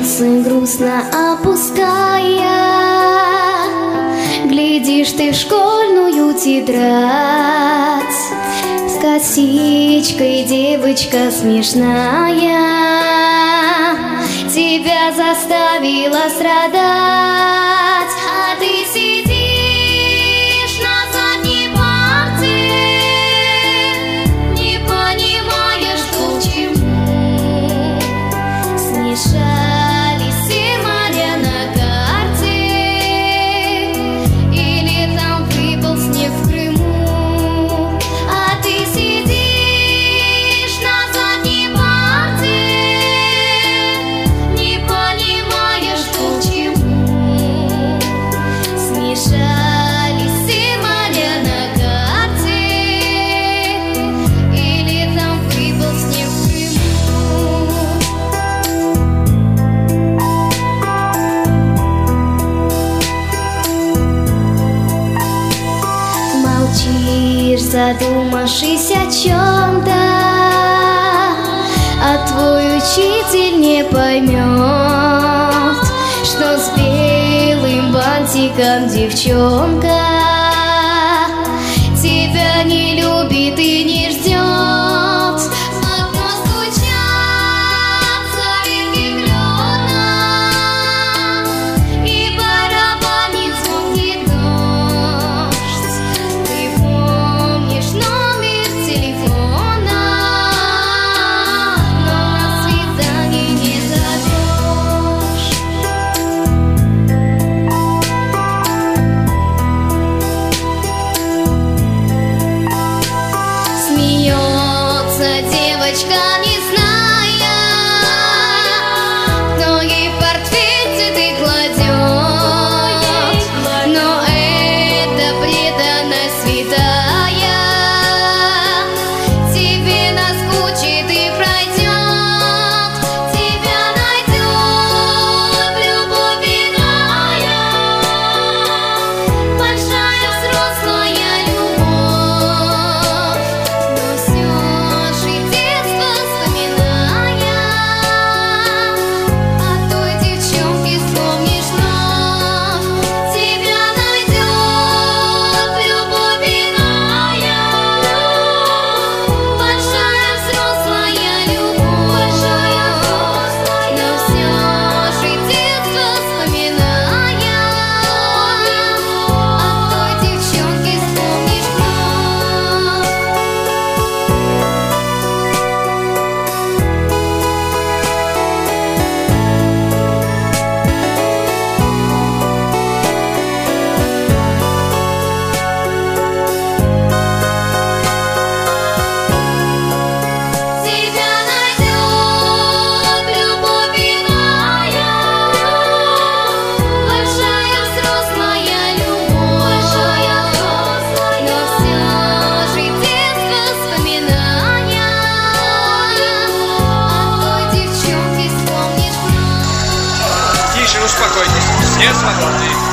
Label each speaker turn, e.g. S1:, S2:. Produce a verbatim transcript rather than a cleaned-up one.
S1: ресницы грустно опуская, глядишь ты в школьную тетрадь. С косичкой девочка смешная тебя заставила страдать. А ты сидишь на задней парте, не понимаешь, что к чему. Смешались все моря на карте, или там выпал снег в Крыму. А ты сидишь на задней парте, не понимаешь, что к чему. Смешались все моря на карте, или там выпал снег в Крыму. Молчишь, задумавшись о чем-то, а твой учитель не поймет, что с белым бантиком девчонка тебя не любит и не ждет. В окно стучатся ветки клена, и барабанит звонкий дождь. Ты помнишь номер телефона, но на свидание не зовешь. Смеется девочка, не зная, кто ей в портфель цветы кладет. Но это преданность святая, тебе наскучит и пройдет. Тебя найдет любовь иная, большая взрослая любовь. Но все же детство вспоминая, о той девчонке вспомнишь вновь. Тебя найдет любовь иная, большая взрослая любовь. Но все же детство вспоминая, о той девчонке вспомнишь вновь. Тебя найдет любовь иная, большая взрослая любовь. Но все же детство вспоминая, о той девчонке вспомнишь вновь.
S2: Тише, успокойтесь, все свободны.